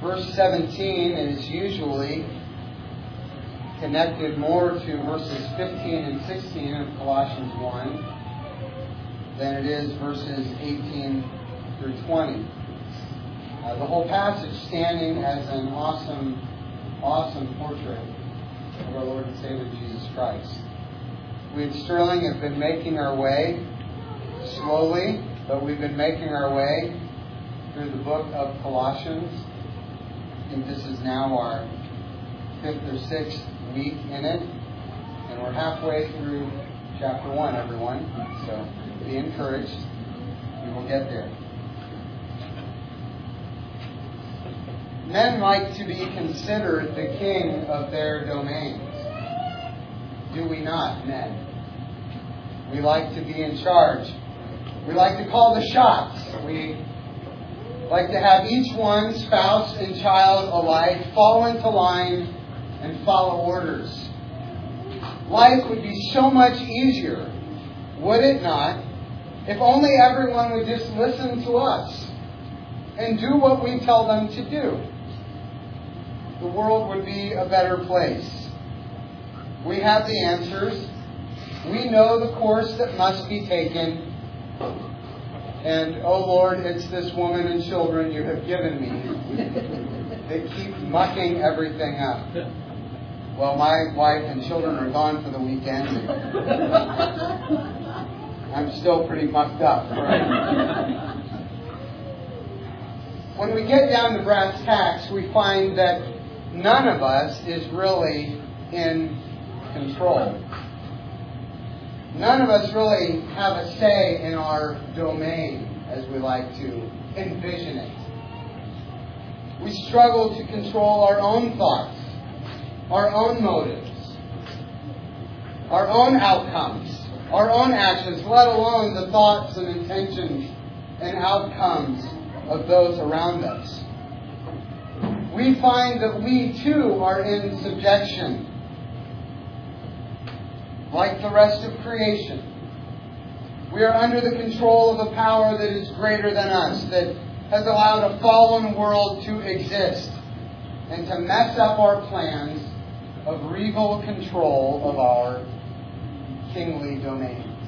verse 17 is usually connected more to verses 15 and 16 of Colossians 1 than it is verses 18 through 20. The whole passage standing as an awesome portrait of our Lord and Savior Jesus Christ. We at Sterling have been making our way slowly, but we've been making our way through the book of Colossians. I think this is now our 5th or 6th week in it, and we're halfway through chapter 1, everyone. So be encouraged. We will get there. Men like to be considered the king of their domains. Do we not, men? We like to be in charge. We like to call the shots. We like to have each one, spouse and child alike, fall into line and follow orders. Life would be so much easier, would it not, if only everyone would just listen to us and do what we tell them to do. The world would be a better place. We have the answers. We know the course that must be taken. And, oh Lord, it's this woman and children you have given me that keep mucking everything up. Well, my wife and children are gone for the weekend. I'm still pretty mucked up. Right? When we get down to brass tacks, we find that none of us is really in control. None of us really have a say in our domain, as we like to envision it. We struggle to control our own thoughts, our own motives, our own outcomes, our own actions, let alone the thoughts and intentions and outcomes of those around us. We find that we too are in subjection, like the rest of creation. We are under the control of a power that is greater than us, that has allowed a fallen world to exist and to mess up our plans of regal control of our kingly domains.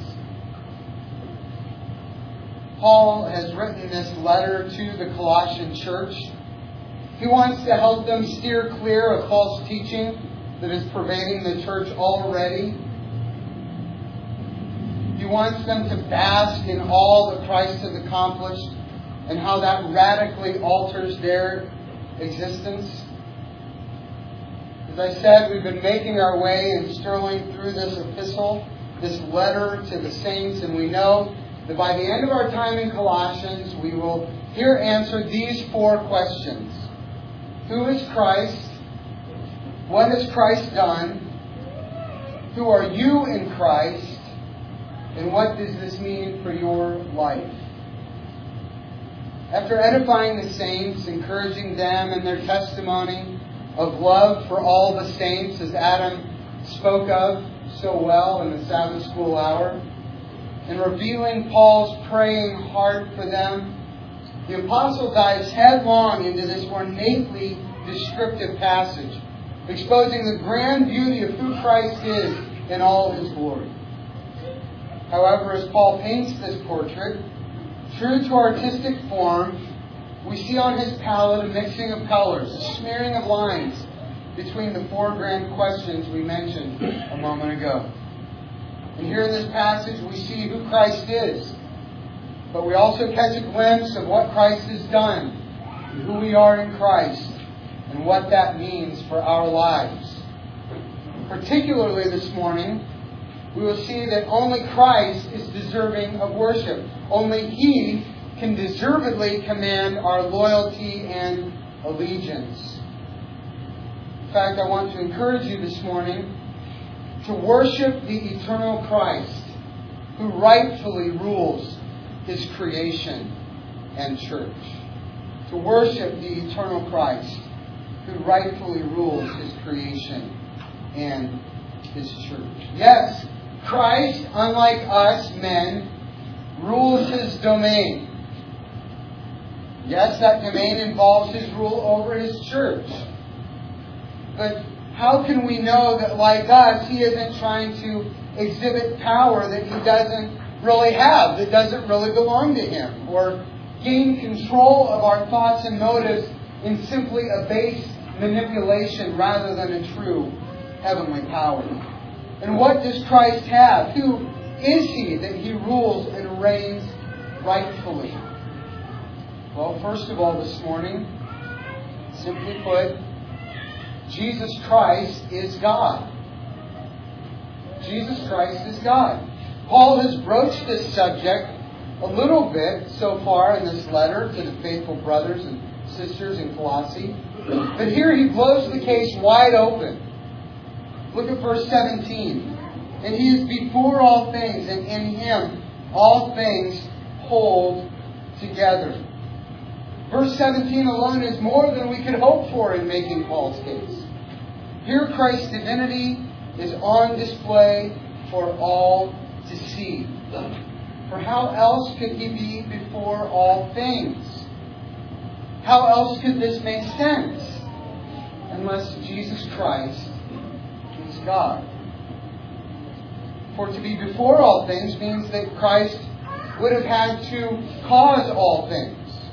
Paul has written this letter to the Colossian church. He wants to help them steer clear of false teaching that is pervading the church already. He wants them to bask in all that Christ has accomplished and how that radically alters their existence. As I said, we've been making our way in Sterling through this epistle, this letter to the saints, and we know that by the end of our time in Colossians, we will here answer these 4 questions. Who is Christ? What has Christ done? Who are you in Christ? And what does this mean for your life? After edifying the saints, encouraging them in their testimony of love for all the saints, as Adam spoke of so well in the Sabbath school hour, and revealing Paul's praying heart for them, the apostle dives headlong into this ornately descriptive passage, exposing the grand beauty of who Christ is in all of His glory. However, as Paul paints this portrait, true to artistic form, we see on his palette a mixing of colors, a smearing of lines between the 4 grand questions we mentioned a moment ago. And here in this passage, we see who Christ is. But we also catch a glimpse of what Christ has done, and who we are in Christ, and what that means for our lives. Particularly this morning, we will see that only Christ is deserving of worship. Only He can deservedly command our loyalty and allegiance. In fact, I want to encourage you this morning to worship the eternal Christ who rightfully rules His creation and church. To worship the eternal Christ who rightfully rules His creation and His church. Yes, Christ, unlike us men, rules His domain. Yes, that domain involves His rule over His church. But how can we know that, like us, He isn't trying to exhibit power that He doesn't really have, that doesn't really belong to Him, or gain control of our thoughts and motives in simply a base manipulation rather than a true heavenly power? And what does Christ have? Who is He that He rules and reigns rightfully? Well, first of all this morning, simply put, Jesus Christ is God. Jesus Christ is God. Paul has broached this subject a little bit so far in this letter to the faithful brothers and sisters in Colossae. But here he blows the case wide open. Look at verse 17. And He is before all things, and in Him all things hold together. Verse 17 alone is more than we could hope for in making Paul's case. Here Christ's divinity is on display for all to see. For how else could He be before all things? How else could this make sense? Unless Jesus Christ is God. For to be before all things means that Christ would have had to cause all things.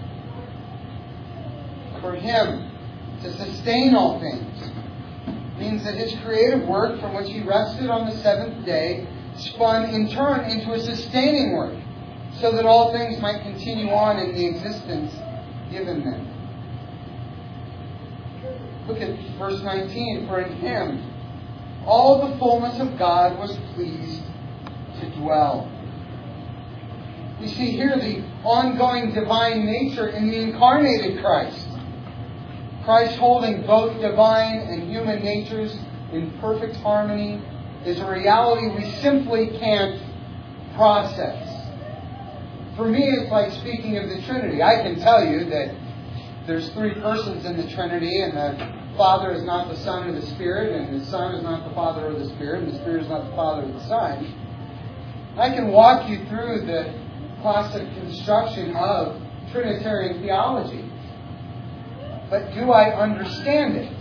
For Him to sustain all things means that His creative work from which He rested on the seventh day spun in turn into a sustaining work, so that all things might continue on in the existence given them. Look at verse 19. For in Him all the fullness of God was pleased to dwell. We see here the ongoing divine nature in the incarnated Christ. Christ holding both divine and human natures in perfect harmony is a reality we simply can't process. For me, it's like speaking of the Trinity. I can tell you that there's three persons in the Trinity, and the Father is not the Son or the Spirit, and the Son is not the Father or the Spirit, and the Spirit is not the Father or the Son. I can walk you through the classic construction of Trinitarian theology. But do I understand it?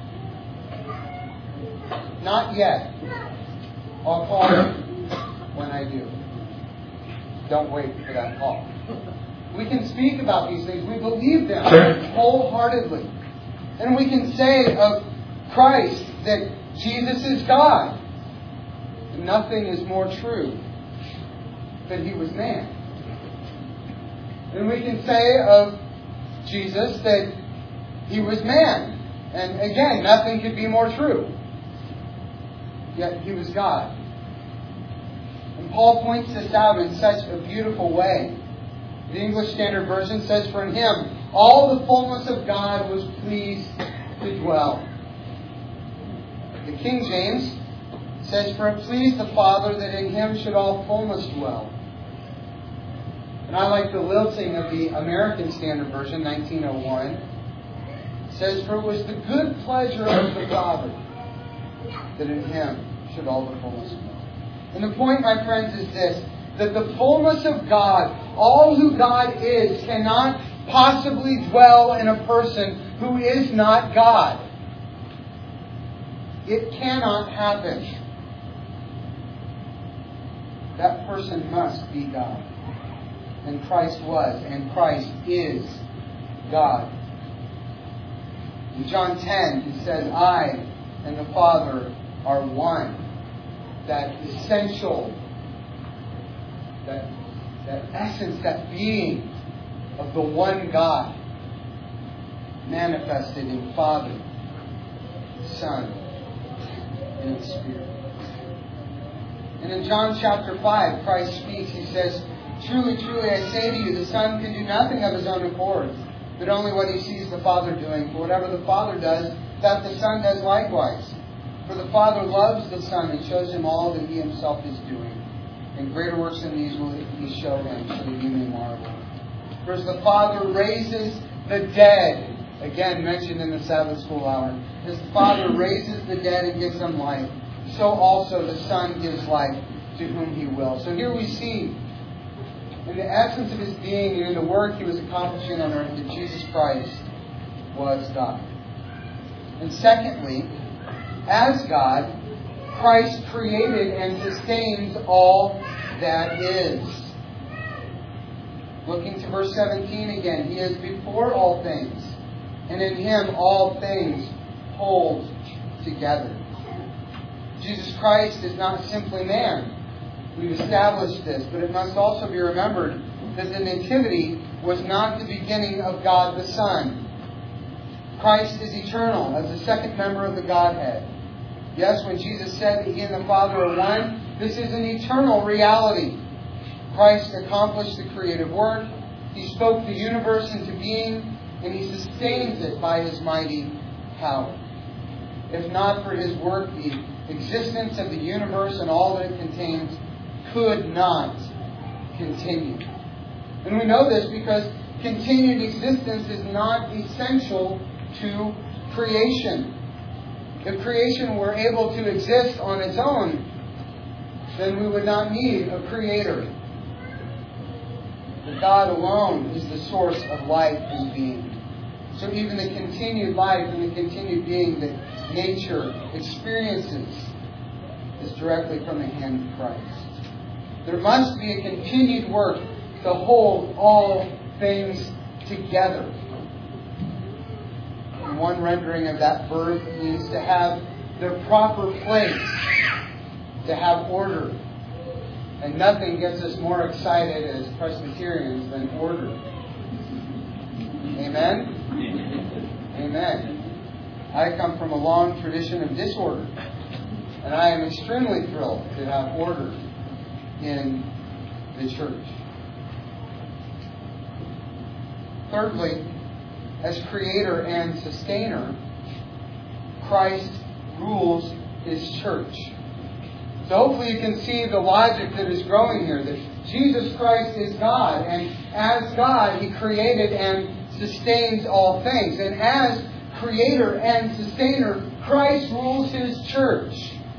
Not yet. I'll call you when I do. Don't wait for that call. We can speak about these things. We believe them wholeheartedly. And we can say of Christ that Jesus is God. And nothing is more true than He was man. And we can say of Jesus that He was man. And again, nothing could be more true. Yet He was God. And Paul points this out in such a beautiful way. The English Standard Version says, for in Him all the fullness of God was pleased to dwell. The King James says, for it pleased the Father that in Him should all fullness dwell. And I like the lilting of the American Standard Version, 1901. It says, for it was the good pleasure of the Father that in Him should all the fullness dwell. And the point, my friends, is this, that the fullness of God, all who God is, cannot possibly dwell in a person who is not God. It cannot happen. That person must be God. And Christ was, and Christ is God. In John 10, He says, I and the Father are one. That essential, that essence, that being of the one God manifested in Father, Son, and the Spirit. And in John chapter 5, Christ speaks. He says, truly, truly, I say to you, the Son can do nothing of His own accord, but only what He sees the Father doing. For whatever the Father does, that the Son does likewise. For the Father loves the Son and shows Him all that He Himself is doing. And greater works than these will He show Him, so that you may marvel. For as the Father raises the dead, again mentioned in the Sabbath school hour, as the Father raises the dead and gives them life, so also the Son gives life to whom He will. So here we see in the essence of His being and in the work He was accomplishing on earth, that Jesus Christ was God. And secondly, as God, Christ created and sustains all that is. Looking to verse 17 again, He is before all things, and in Him all things hold together. Jesus Christ is not simply man. We've established this, but it must also be remembered that the Nativity was not the beginning of God the Son. Christ is eternal as the second member of the Godhead. Yes, when Jesus said that He and the Father are one, this is an eternal reality. Christ accomplished the creative work. He spoke the universe into being, and He sustains it by His mighty power. If not for His work, the existence of the universe and all that it contains could not continue. And we know this because continued existence is not essential to creation. If creation were able to exist on its own, then we would not need a creator. But God alone is the source of life and being. So even the continued life and the continued being that nature experiences is directly from the hand of Christ. There must be a continued work to hold all things together. And one rendering of that verb means to have their proper place, to have order. And nothing gets us more excited as Presbyterians than order. Amen? Amen. I come from a long tradition of disorder. And I am extremely thrilled to have order in the church. Thirdly, as creator and sustainer, Christ rules His church. So hopefully you can see the logic that is growing here, that Jesus Christ is God, and as God, He created and sustains all things. And as creator and sustainer, Christ rules His church.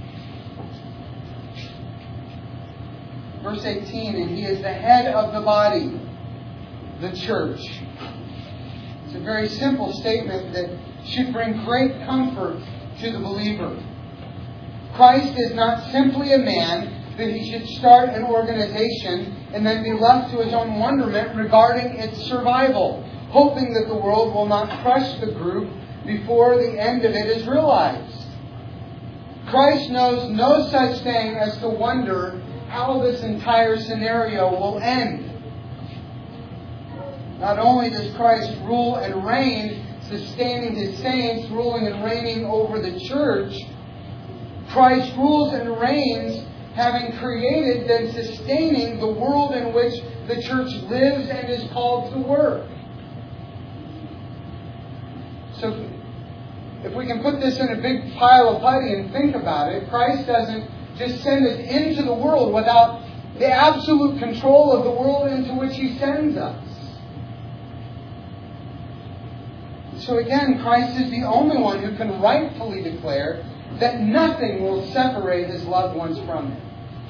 Verse 18, and He is the head of the body, the church. It's a very simple statement that should bring great comfort to the believer. Christ is not simply a man that He should start an organization and then be left to His own wonderment regarding its survival, hoping that the world will not crush the group before the end of it is realized. Christ knows no such thing as to wonder how this entire scenario will end. Not only does Christ rule and reign, sustaining His saints, ruling and reigning over the church, Christ rules and reigns, having created and sustaining the world in which the church lives and is called to work. So, if we can put this in a big pile of putty and think about it, Christ doesn't just send us into the world without the absolute control of the world into which He sends us. So again, Christ is the only one who can rightfully declare that nothing will separate His loved ones from Him.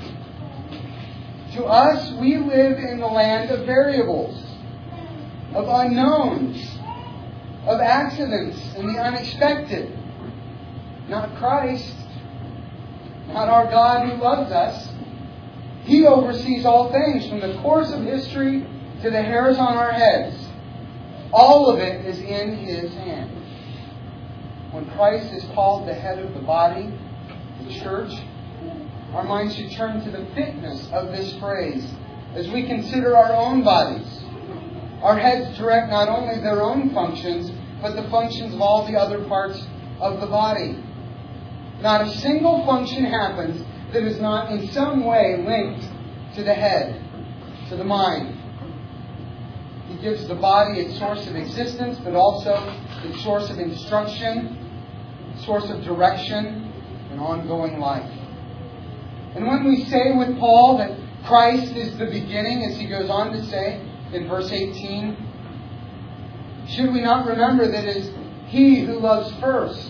To us, we live in the land of variables, of unknowns, of accidents and the unexpected. Not Christ, not our God who loves us. He oversees all things, from the course of history to the hairs on our heads. All of it is in His hand. When Christ is called the head of the body, the church, our minds should turn to the fitness of this phrase as we consider our own bodies. Our heads direct not only their own functions, but the functions of all the other parts of the body. Not a single function happens that is not in some way linked to the head, to the mind. He gives the body its source of existence, but also its source of instruction, source of direction, and ongoing life. And when we say with Paul that Christ is the beginning, as he goes on to say in verse 18, should we not remember that it is He who loves first,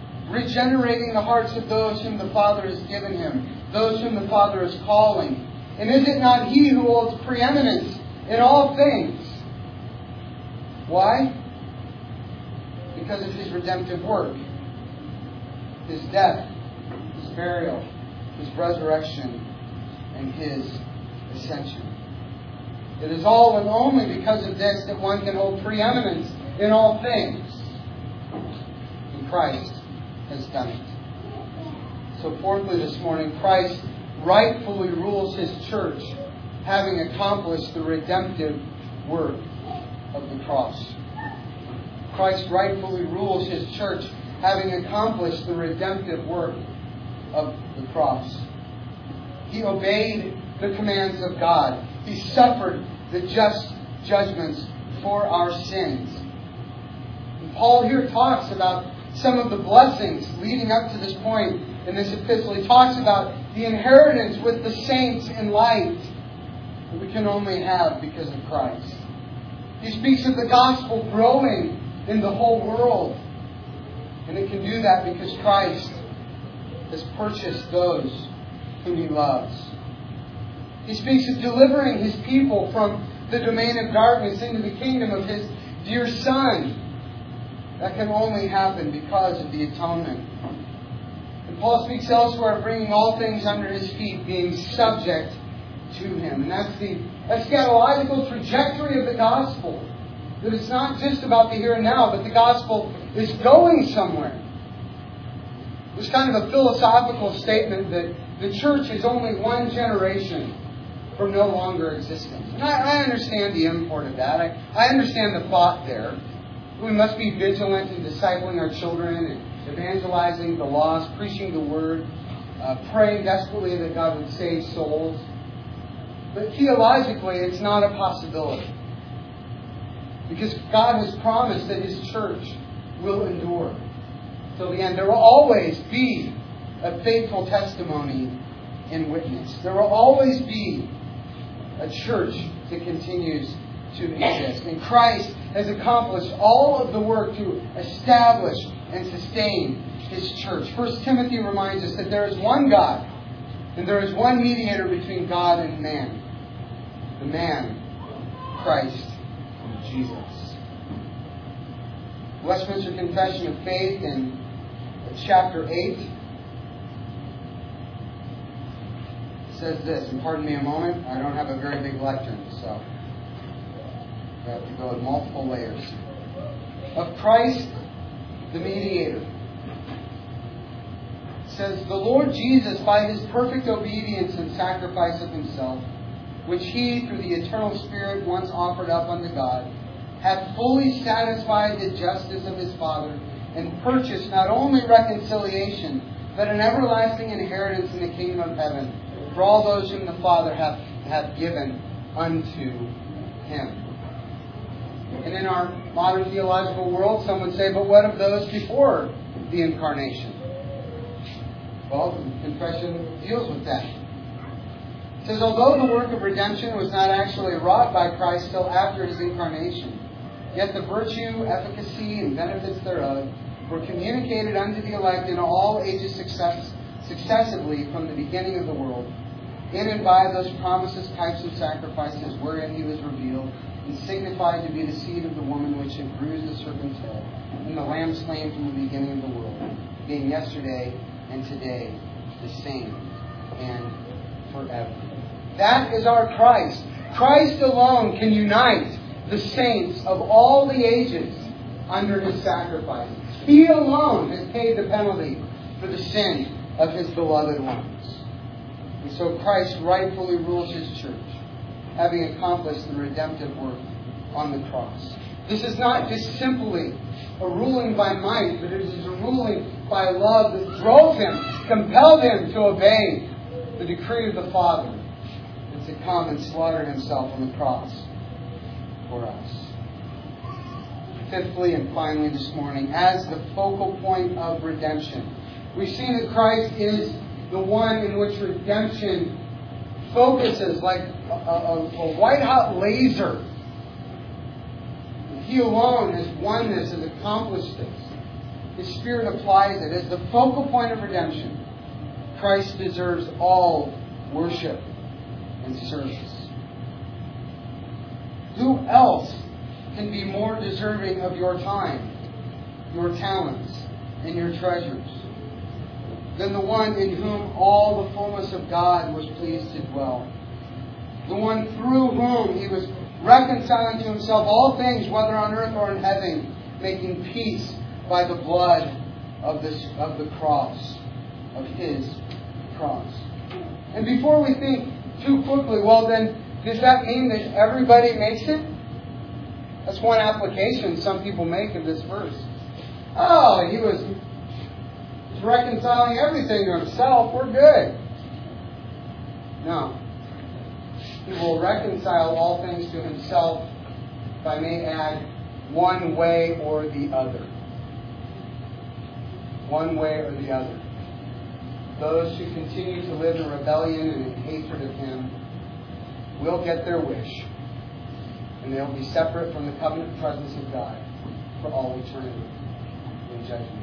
regenerating the hearts of those whom the Father has given Him, those whom the Father is calling, And is it not He who holds preeminence in all things? Why? Because of His redemptive work. His death, His burial, His resurrection, and His ascension. It is all and only because of this that one can hold preeminence in all things. And Christ has done it. So fourthly this morning, Christ rightfully rules His church, having accomplished the redemptive work of the cross. Christ rightfully rules His church, having accomplished the redemptive work of the cross. He obeyed the commands of God. He suffered the just judgments for our sins. And Paul here talks about some of the blessings leading up to this point in this epistle. He talks about the inheritance with the saints in light that we can only have because of Christ. He speaks of the gospel growing in the whole world. And it can do that because Christ has purchased those whom He loves. He speaks of delivering His people from the domain of darkness into the kingdom of His dear Son. That can only happen because of the atonement. And Paul speaks elsewhere of bringing all things under His feet, being subject to Him. And that's the eschatological trajectory of the gospel. That it's not just about the here and now, but the gospel is going somewhere. It's kind of a philosophical statement that the church is only one generation from no longer existence. And I understand the import of that. I understand the thought there. We must be vigilant in discipling our children and evangelizing the lost, preaching the Word, praying desperately that God would save souls. But theologically, it's not a possibility. Because God has promised that His church will endure till the end. There will always be a faithful testimony and witness. There will always be a church that continues to exist. And Christ has accomplished all of the work to establish and sustain His church. 1 Timothy reminds us that there is one God and there is one mediator between God and man. The man, Christ Jesus. Westminster Confession of Faith in chapter 8 says this, and pardon me a moment, I don't have a very big lectern, so I have to go with multiple layers. Of Christ, the mediator. It says, the Lord Jesus, by His perfect obedience and sacrifice of Himself, which He, through the eternal Spirit, once offered up unto God, hath fully satisfied the justice of His Father, and purchased not only reconciliation, but an everlasting inheritance in the kingdom of heaven, for all those whom the Father hath given unto Him. And in our modern theological world, some would say, but what of those before the incarnation? Well, the confession deals with that. It says, although the work of redemption was not actually wrought by Christ till after His incarnation, yet the virtue, efficacy, and benefits thereof were communicated unto the elect in all ages successively from the beginning of the world, in and by those promises, types, and sacrifices wherein He was revealed, and signified to be the seed of the woman which had bruised the serpent's head, and the Lamb slain from the beginning of the world, being yesterday and today the same and forever. That is our Christ. Christ alone can unite the saints of all the ages under His sacrifice. He alone has paid the penalty for the sin of His beloved ones. And so Christ rightfully rules His church, having accomplished the redemptive work on the cross. This is not just simply a ruling by might, but it is a ruling by love that drove Him, compelled Him to obey the decree of the Father, and to come and slaughter Himself on the cross for us. Fifthly and finally this morning, as the focal point of redemption, we see that Christ is the one in which redemption focuses like a white-hot laser. He alone has won this, has accomplished this. His Spirit applies it. As the focal point of redemption, Christ deserves all worship and service. Who else can be more deserving of your time, your talents, and your treasures than the one in whom all the fullness of God was pleased to dwell? The one through whom He was reconciling to Himself all things, whether on earth or in heaven, making peace by the blood of the cross, of His cross. And before we think too quickly, well then, does that mean that everybody makes it? That's one application some people make of this verse. Oh, He was reconciling everything to Himself. We're good. No. He will reconcile all things to Himself, if I may add, one way or the other. One way or the other. Those who continue to live in rebellion and in hatred of Him will get their wish. And they'll be separate from the covenant presence of God for all eternity in judgment.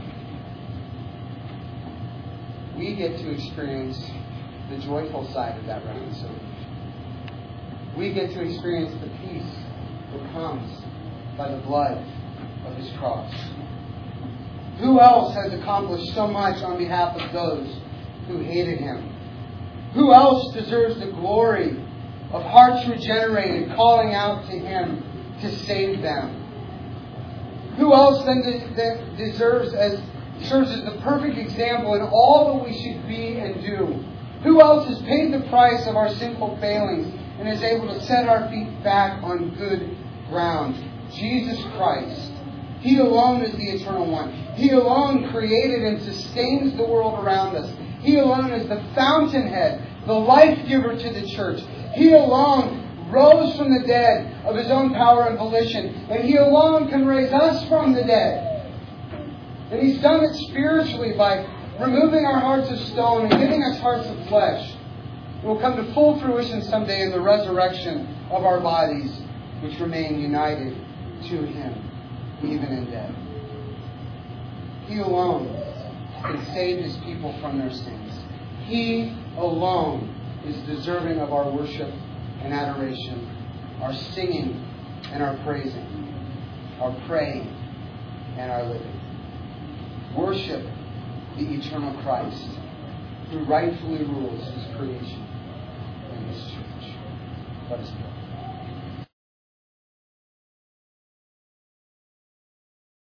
We get to experience the joyful side of that reconciliation. We get to experience the peace that comes by the blood of His cross. Who else has accomplished so much on behalf of those who hated Him? Who else deserves the glory of hearts regenerated, calling out to Him to save them? Who else then serves as the perfect example in all that we should be and do? Who else has paid the price of our sinful failings and is able to set our feet back on good ground? Jesus Christ. He alone is the eternal one. He alone created and sustains the world around us. He alone is the fountainhead, the life giver to the church. He alone rose from the dead of His own power and volition. And He alone can raise us from the dead. And He's done it spiritually by removing our hearts of stone and giving us hearts of flesh. It will come to full fruition someday in the resurrection of our bodies, which remain united to Him, even in death. He alone can save His people from their sins. He alone is deserving of our worship and adoration, our singing and our praising, our praying and our living. Worship the eternal Christ who rightfully rules His creation and His church. Let us pray.